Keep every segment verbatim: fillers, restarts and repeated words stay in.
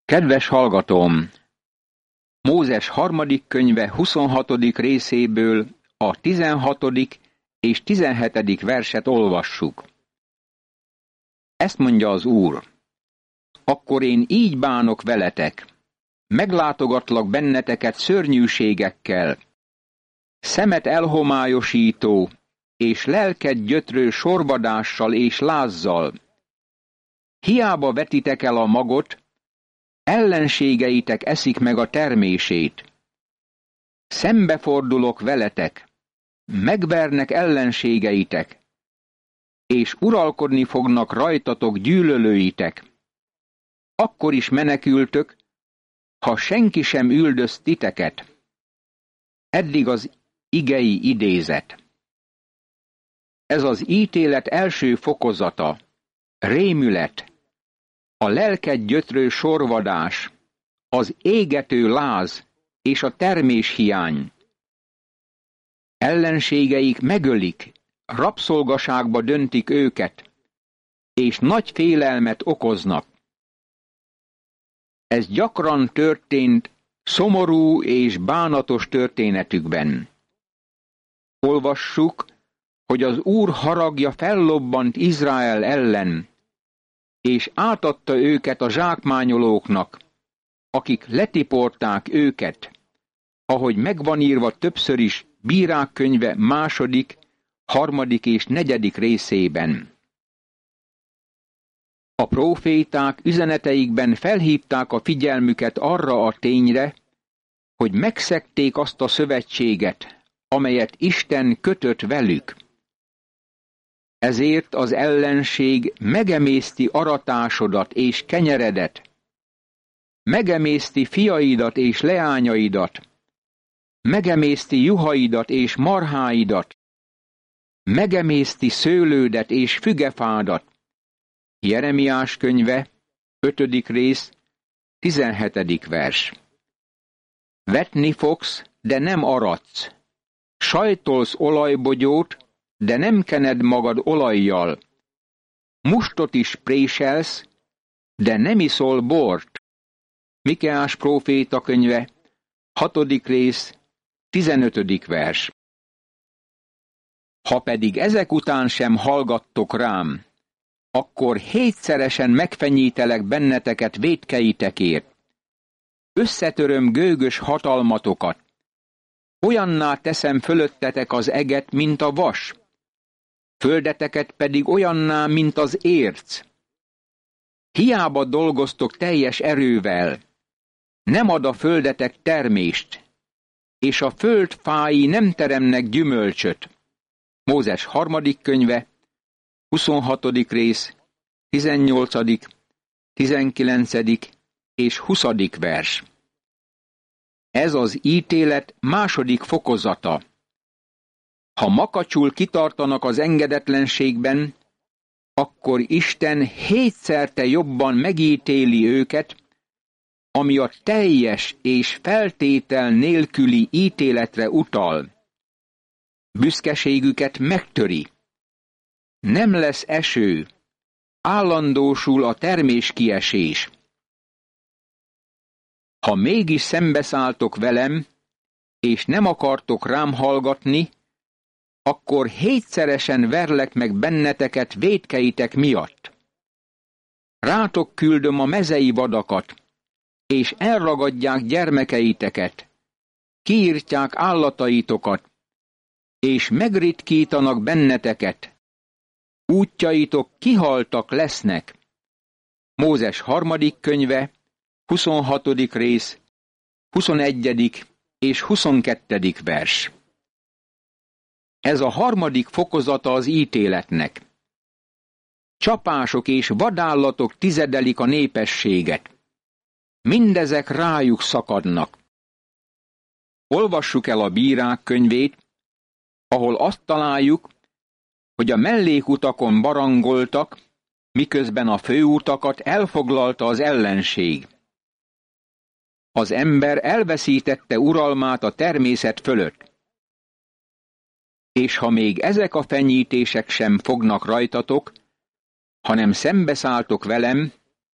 Kedves hallgatóm! Mózes harmadik könyve huszonhatodik részéből a tizenhatodik és tizenhetedik verset olvassuk. Ezt mondja az Úr: Akkor én így bánok veletek, meglátogatlak benneteket szörnyűségekkel, szemet elhomályosító és lelket gyötrő sorvadással és lázzal. Hiába vetitek el a magot, ellenségeitek eszik meg a termését. Szembefordulok veletek, megvernek ellenségeitek, és uralkodni fognak rajtatok gyűlölőitek. Akkor is menekültök, ha senki sem üldöz titeket. Eddig az igei idézet. Ez az ítélet első fokozata, rémület, a lelket gyötrő sorvadás, az égető láz és a terméshiány. Ellenségeik megölik, rabszolgaságba döntik őket, és nagy félelmet okoznak. Ez gyakran történt szomorú és bánatos történetükben. Olvassuk, hogy az Úr haragja fellobbant Izrael ellen, és átadta őket a zsákmányolóknak, akik letiporták őket, ahogy megvan írva többször is Bírák könyve második, harmadik és negyedik részében. A próféták üzeneteikben felhívták a figyelmüket arra a tényre, hogy megszegték azt a szövetséget, amelyet Isten kötött velük. Ezért az ellenség megemészti aratásodat és kenyeredet, megemészti fiaidat és leányaidat, megemészti juhaidat és marháidat, megemészti szőlődet és fügefádat. Jeremiás könyve, ötödik rész, tizenhetedik vers. Vetni fogsz, de nem aradsz. Sajtolsz olajbogyót, de nem kened magad olajjal. Mustot is préselsz, de nem iszol bort. Mikeás próféta könyve, hatodik rész, tizenötödik vers. Ha pedig ezek után sem hallgattok rám, akkor hétszeresen megfenyítelek benneteket vétkeitekért. Összetöröm gőgös hatalmatokat. Olyanná teszem fölöttetek az eget, mint a vas, földeteket pedig olyanná, mint az érc. Hiába dolgoztok teljes erővel, nem ad a földetek termést, és a föld fái nem teremnek gyümölcsöt. Mózes harmadik könyve, huszonhatodik rész, tizennyolcadik, tizenkilencedik és huszadik vers. Ez az ítélet második fokozata. Ha makacsul kitartanak az engedetlenségben, akkor Isten hétszerte jobban megítéli őket, ami a teljes és feltétel nélküli ítéletre utal. Büszkeségüket megtöri. Nem lesz eső, állandósul a terméskiesés. Ha mégis szembeszálltok velem, és nem akartok rám hallgatni, akkor hétszeresen verlek meg benneteket vétkeitek miatt. Rátok küldöm a mezei vadakat, és elragadják gyermekeiteket, kiírtják állataitokat, és megritkítanak benneteket. Útjaitok kihaltak lesznek. Mózes harmadik könyve, huszonhatodik rész, huszonegyedik és huszonkettedik vers. Ez a harmadik fokozata az ítéletnek. Csapások és vadállatok tizedelik a népességet. Mindezek rájuk szakadnak. Olvassuk el a Bírák könyvét, ahol azt találjuk, hogy a mellékutakon barangoltak, miközben a főutakat elfoglalta az ellenség. Az ember elveszítette uralmát a természet fölött. És ha még ezek a fenyítések sem fognak rajtatok, hanem szembeszálltok velem,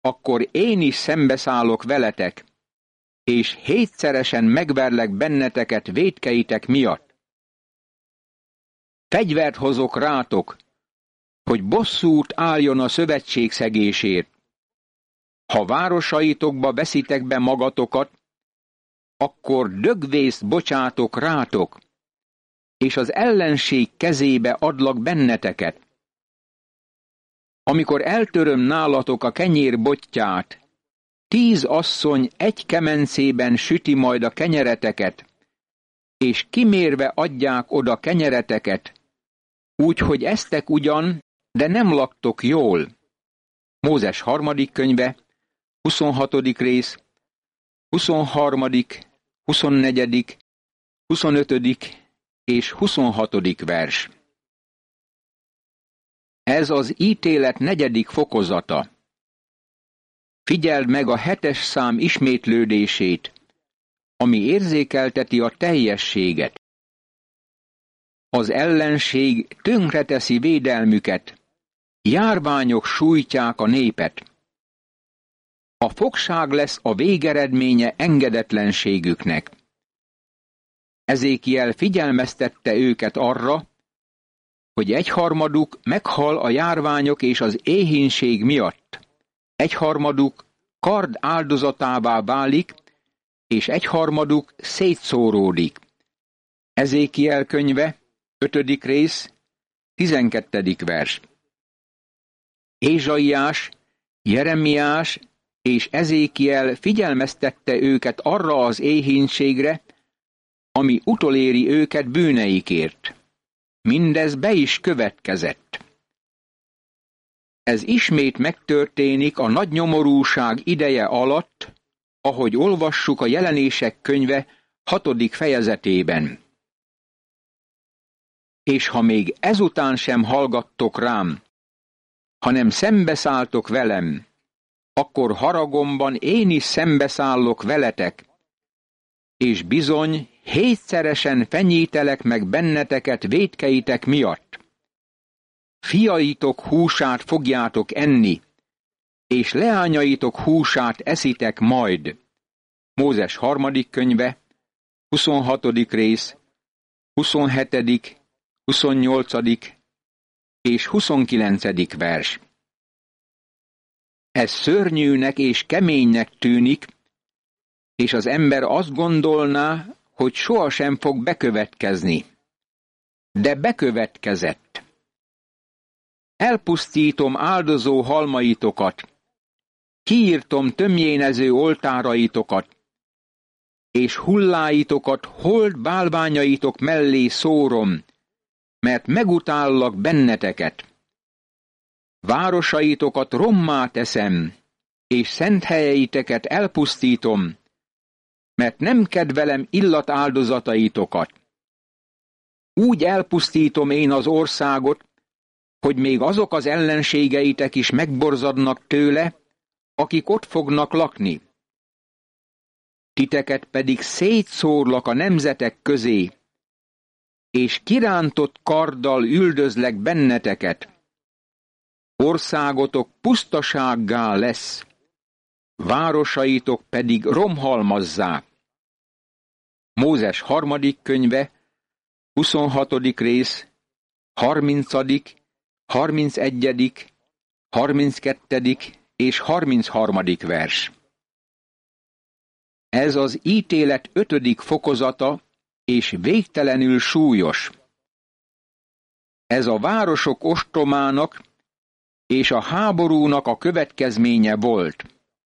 akkor én is szembeszállok veletek, és hétszeresen megverlek benneteket vétkeitek miatt. Fegyvert hozok rátok, hogy bosszút álljon a szövetségszegésért. Ha városaitokba veszitek be magatokat, akkor dögvészt bocsátok rátok, és az ellenség kezébe adlak benneteket. Amikor eltöröm nálatok a kenyér bottyát, tíz asszony egy kemencében süti majd a kenyereteket, és kimérve adják oda kenyereteket, úgyhogy esztek ugyan, de nem laktok jól. Mózes harmadik könyve, huszonhatodik rész, huszonharmadik, huszonnegyedik, huszonötödik és huszonhatodik vers. Ez az ítélet negyedik fokozata. Figyeld meg a hetes szám ismétlődését, ami érzékelteti a teljességet. Az ellenség tönkreteszi védelmüket, járványok sújtják a népet. A fogság lesz a végeredménye engedetlenségüknek. Ezékiel figyelmeztette őket arra, hogy egyharmaduk meghal a járványok és az éhínség miatt, egyharmaduk kard áldozatává válik, és egyharmaduk szétszóródik. Ezékiel könyve, ötödik rész, tizenkettedik vers. Ézsaiás, Jeremiás és Ezékiel figyelmeztette őket arra az éhínségre, ami utoléri őket bűneikért. Mindez be is következett. Ez ismét megtörténik a nagy nyomorúság ideje alatt, ahogy olvassuk a Jelenések könyve hatodik fejezetében. És ha még ezután sem hallgattok rám, hanem szembeszálltok velem, akkor haragomban én is szembeszállok veletek, és bizony hétszeresen fenyítelek meg benneteket vétkeitek miatt. Fiaitok húsát fogjátok enni, és leányaitok húsát eszitek majd. Mózes harmadik könyve, huszonhatodik rész, huszonhetedik, huszonnyolcadik és huszonkilencedik vers. Ez szörnyűnek és keménynek tűnik, és az ember azt gondolná, hogy sohasem fog bekövetkezni. De bekövetkezett. Elpusztítom áldozó halmaitokat, kiírtom tömjénező oltáraitokat, és hulláitokat hold bálványaitok mellé szórom, mert megutállak benneteket. Városaitokat rommá teszem, és szent helyeiteket elpusztítom, mert nem kedvelem illatáldozataitokat. Úgy elpusztítom én az országot, hogy még azok az ellenségeitek is megborzadnak tőle, akik ott fognak lakni. Titeket pedig szétszórlak a nemzetek közé, és kirántott karddal üldözlek benneteket. Országotok pusztasággá lesz, városaitok pedig romhalmazzák. Mózes harmadik könyve, huszonhatodik rész, harmincadik, harmincegyedik, harminckettedik és harmincharmadik vers. Ez az ítélet ötödik fokozata, és végtelenül súlyos. Ez a városok ostromának és a háborúnak a következménye volt.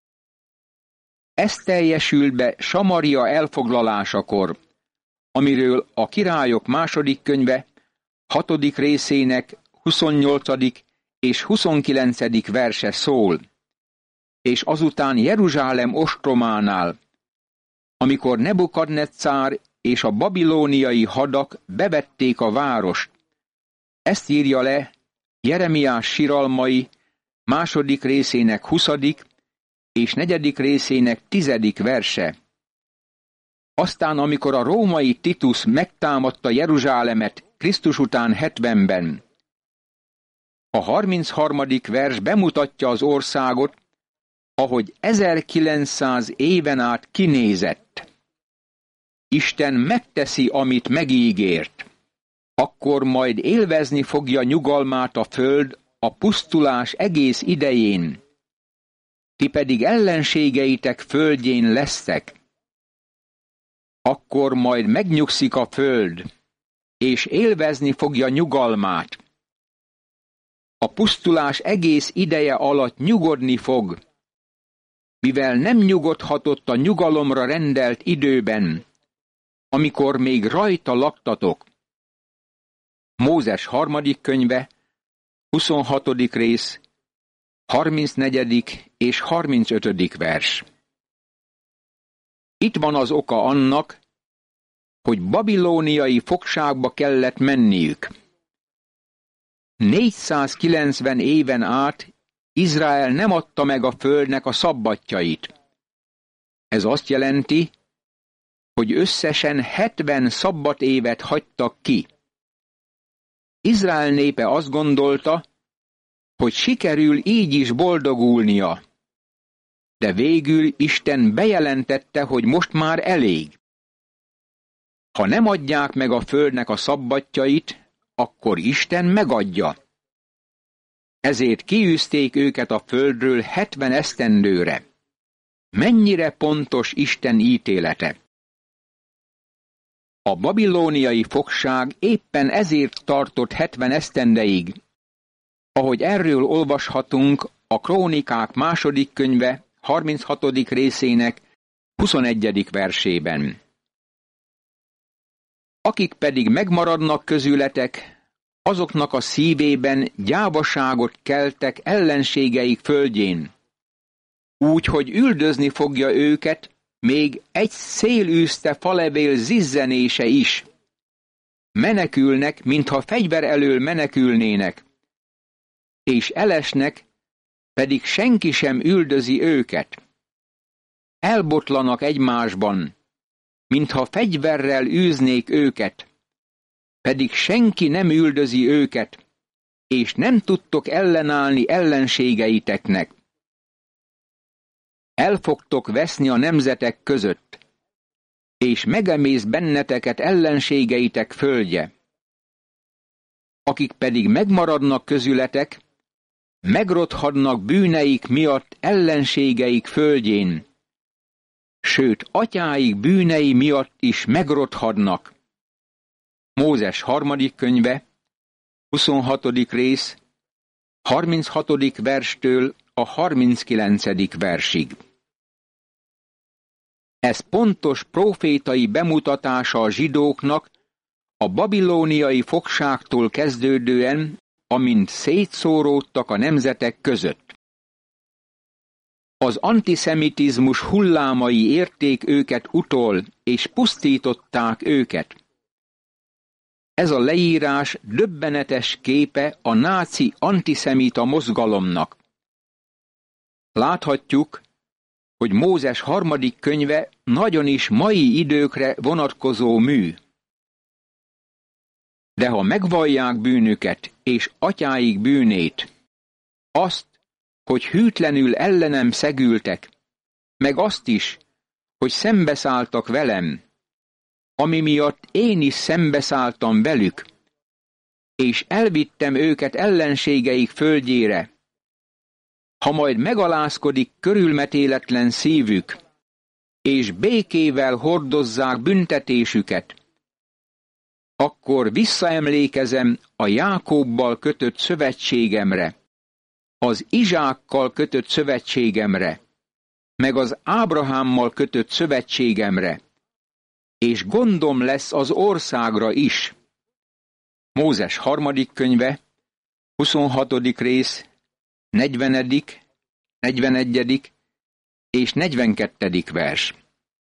Ez teljesült be Samaria elfoglalásakor, amiről a Királyok második könyve hatodik részének huszonnyolcadik és huszonkilencedik verse szól, és azután Jeruzsálem ostrománál, amikor Nebukadnetszár és a babilóniai hadak bevették a várost. Ezt írja le Jeremiás siralmai második részének huszadik és negyedik részének tizedik verse. Aztán, amikor a római Titus megtámadta Jeruzsálemet Krisztus után hetvenben, a harmincharmadik vers bemutatja az országot, ahogy ezerkilencszáz éven át kinézett. Isten megteszi, amit megígért. Akkor majd élvezni fogja nyugalmát a föld a pusztulás egész idején. Ti pedig ellenségeitek földjén lesztek. Akkor majd megnyugszik a föld, és élvezni fogja nyugalmát. A pusztulás egész ideje alatt nyugodni fog, mivel nem nyugodhatott a nyugalomra rendelt időben, amikor még rajta laktatok. Mózes harmadik könyve, huszonhatodik rész, harmincnegyedik és harmincötödik vers. Itt van az oka annak, hogy babilóniai fogságba kellett menniük. négyszázkilencven éven át Izrael nem adta meg a földnek a szabbatjait. Ez azt jelenti, hogy összesen hetven szabbat évet hagytak ki. Izrael népe azt gondolta, hogy sikerül így is boldogulnia. De végül Isten bejelentette, hogy most már elég. Ha nem adják meg a földnek a szabbatjait, akkor Isten megadja. Ezért kiűzték őket a földről hetven esztendőre. Mennyire pontos Isten ítélete! A babilóniai fogság éppen ezért tartott hetven esztendeig, ahogy erről olvashatunk a Krónikák második könyve harminchatodik részének huszonegyedik versében. Akik pedig megmaradnak közületek, azoknak a szívében gyávaságot keltek ellenségeik földjén, úgy, hogy üldözni fogja őket még egy szélűzte falevél zizzenése is. Menekülnek, mintha fegyver elől menekülnének, és elesnek, pedig senki sem üldözi őket. Elbotlanak egymásban, mintha fegyverrel űznék őket, pedig senki nem üldözi őket, és nem tudtok ellenállni ellenségeiteknek. El fogtok veszni a nemzetek között, és megemész benneteket ellenségeitek földje. Akik pedig megmaradnak közületek, megrothadnak bűneik miatt ellenségeik földjén, sőt, atyáik bűnei miatt is megrothadnak. Mózes harmadik könyve, huszonhatodik rész, harminchatodik verstől a harminckilencedik versig. Ez pontos prófétai bemutatása a zsidóknak a babilóniai fogságtól kezdődően, amint szétszóródtak a nemzetek között. Az antiszemitizmus hullámai érték őket utol, és pusztították őket. Ez a leírás döbbenetes képe a náci antiszemita mozgalomnak. Láthatjuk, hogy Mózes harmadik könyve nagyon is mai időkre vonatkozó mű. De ha megvallják bűnüket és atyáik bűnét, azt, hogy hűtlenül ellenem szegültek, meg azt is, hogy szembeszálltak velem, ami miatt én is szembeszálltam velük, és elvittem őket ellenségeik földjére, ha majd megalázkodik körülmetéletlen szívük, és békével hordozzák büntetésüket, akkor visszaemlékezem a Jákobbal kötött szövetségemre, az Izsákkal kötött szövetségemre, meg az Ábrahámmal kötött szövetségemre, és gondom lesz az országra is. Mózes harmadik könyve, huszonhatodik rész, negyvenedik, negyvenegyedik és negyvenkettedik vers.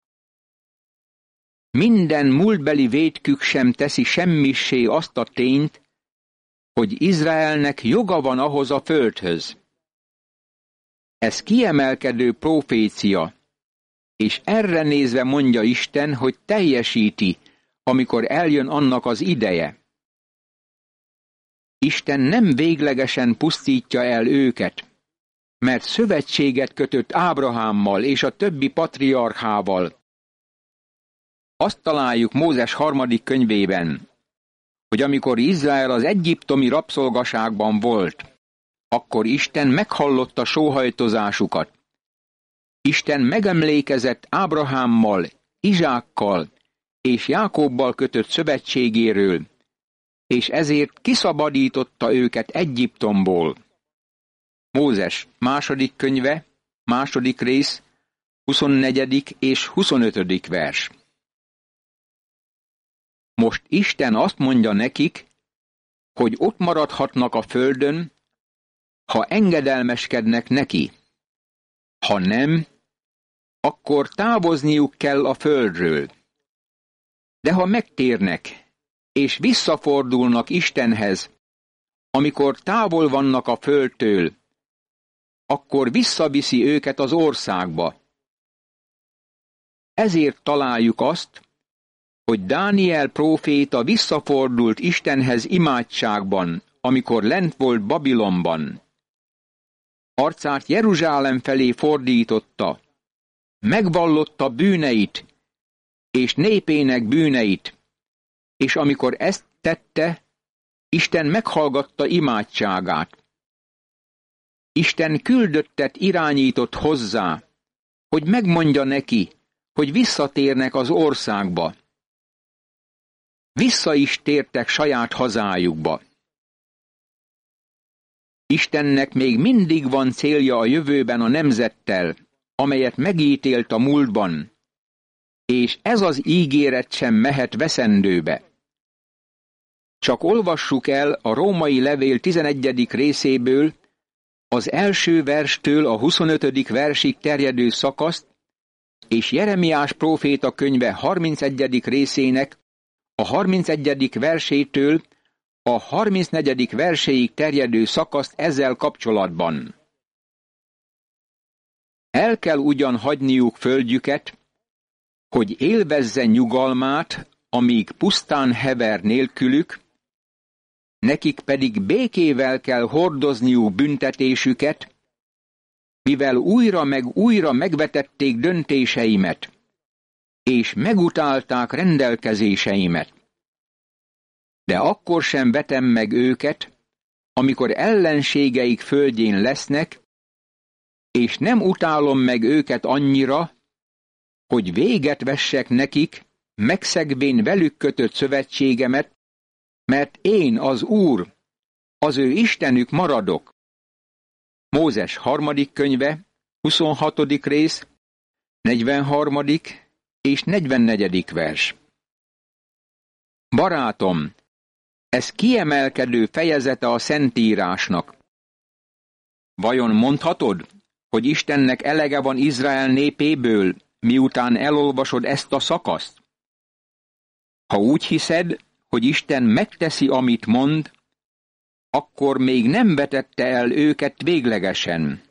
Minden múltbeli vétkük sem teszi semmissé azt a tényt, hogy Izraelnek joga van ahhoz a földhöz. Ez kiemelkedő profécia, és erre nézve mondja Isten, hogy teljesíti, amikor eljön annak az ideje. Isten nem véglegesen pusztítja el őket. mert szövetséget kötött Ábrahámmal és a többi patriarchával. Azt találjuk Mózes harmadik könyvében, hogy amikor Izrael az egyiptomi rabszolgaságban volt, akkor Isten meghallotta sóhajtozásukat. Isten megemlékezett Ábrahámmal, Izsákkal és Jákobbal kötött szövetségéről, és ezért kiszabadította őket Egyiptomból. Mózes második könyve, második rész, huszonnegyedik és huszonötödik vers. Most Isten azt mondja nekik, hogy ott maradhatnak a földön, ha engedelmeskednek neki. Ha nem, akkor távozniuk kell a földről. De ha megtérnek, és visszafordulnak Istenhez, amikor távol vannak a földtől, akkor visszaviszi őket az országba. Ezért találjuk azt, hogy Dániel próféta visszafordult Istenhez imádságban, amikor lent volt Babilonban. Arcát Jeruzsálem felé fordította, megvallotta bűneit és népének bűneit, és amikor ezt tette, Isten meghallgatta imádságát. Isten küldöttet irányított hozzá, hogy megmondja neki, hogy visszatérnek az országba. Vissza is tértek saját hazájukba. Istennek még mindig van célja a jövőben a nemzettel, amelyet megítélt a múltban, és ez az ígéret sem mehet veszendőbe. Csak olvassuk el a római levél tizenegyedik részéből az első verstől a huszonötödik versig terjedő szakaszt, és Jeremiás próféta könyve harmincegyedik részének a harmincegyedik versétől a harmincnegyedik verséig terjedő szakaszt ezzel kapcsolatban. El kell ugyan hagyniuk földjüket, hogy élvezze nyugalmát, amíg pusztán hever nélkülük, nekik pedig békével kell hordozniuk büntetésüket, mivel újra meg újra megvetették döntéseimet, és megutálták rendelkezéseimet. De akkor sem vetem meg őket, amikor ellenségeik földjén lesznek, és nem utálom meg őket annyira, hogy véget vessek nekik, megszegvén velük kötött szövetségemet, mert én, az Úr, az ő Istenük maradok. Mózes harmadik könyve, huszonhatodik rész, negyvenharmadik és negyvennegyedik vers. Barátom, ez kiemelkedő fejezete a Szentírásnak. Vajon mondhatod, hogy Istennek elege van Izrael népéből, miután elolvasod ezt a szakaszt? Ha úgy hiszed, hogy Isten megteszi, amit mond, akkor még nem vetette el őket véglegesen.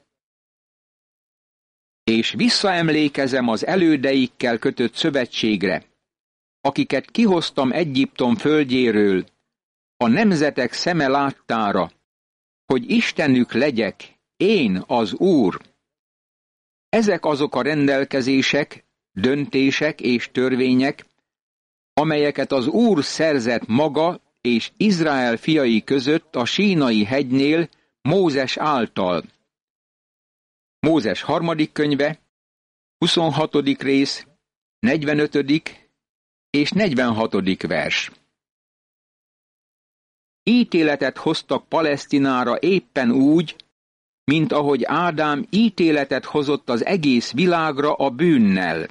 És visszaemlékezem az elődeikkel kötött szövetségre, akiket kihoztam Egyiptom földjéről, a nemzetek szeme láttára, hogy Istenük legyek, én az Úr. Ezek azok a rendelkezések, döntések és törvények, amelyeket az Úr szerzett maga és Izrael fiai között a Sínai hegynél Mózes által. Mózes harmadik könyve, huszonhatodik rész, negyvenötödik és negyvenhatodik vers. Ítéletet hoztak Palesztinára éppen úgy, mint ahogy Ádám ítéletet hozott az egész világra a bűnnel.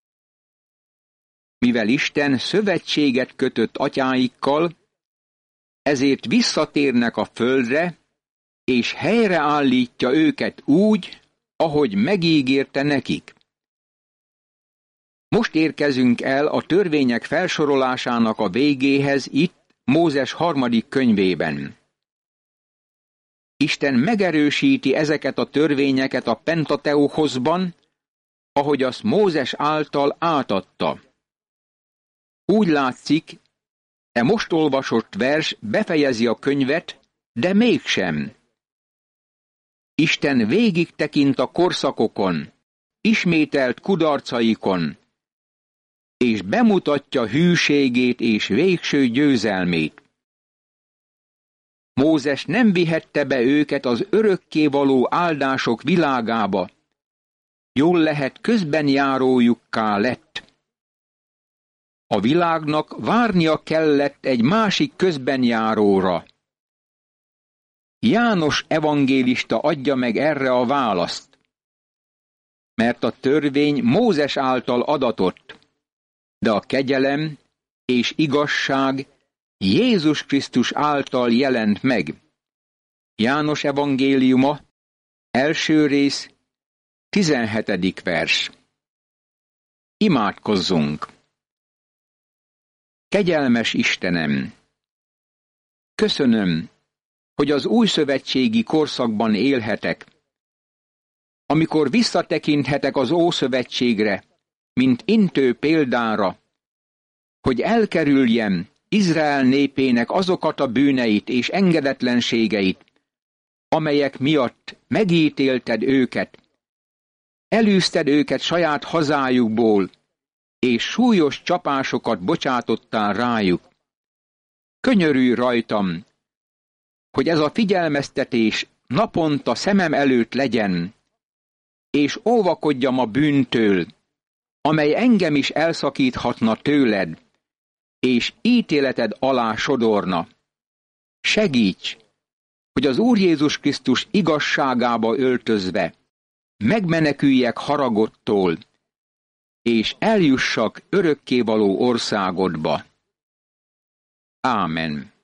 Mivel Isten szövetséget kötött atyáikkal, ezért visszatérnek a földre, és helyreállítja őket úgy, ahogy megígérte nekik. Most érkezünk el a törvények felsorolásának a végéhez itt, Mózes harmadik könyvében. Isten megerősíti ezeket a törvényeket a Pentateuchoszban, ahogy azt Mózes által átadta. Úgy látszik, e most olvasott vers befejezi a könyvet, de mégsem. Isten végig tekint a korszakokon, ismételt kudarcaikon, és bemutatja hűségét és végső győzelmét. Mózes nem vihette be őket az örökkévaló áldások világába, jól lehet közbenjárójukká lett. A világnak várnia kellett egy másik közbenjáróra. János evangélista adja meg erre a választ, mert a törvény Mózes által adatott, de a kegyelem és igazság Jézus Krisztus által jelent meg. János evangéliuma, első rész, tizenhetedik vers. Imádkozzunk! Kegyelmes Istenem! Köszönöm, hogy az újszövetségi korszakban élhetek, amikor visszatekinthetek az Ószövetségre, mint intő példára, hogy elkerüljem Izrael népének azokat a bűneit és engedetlenségeit, amelyek miatt megítélted őket, elűzted őket saját hazájukból, és súlyos csapásokat bocsátottál rájuk. Könyörülj rajtam, hogy ez a figyelmeztetés naponta szemem előtt legyen, és óvakodjam a bűntől, amely engem is elszakíthatna tőled, és ítéleted alá sodorna. Segíts, hogy az Úr Jézus Krisztus igazságába öltözve megmeneküljek haragodtól, és eljussak örökkévaló országodba. Ámen.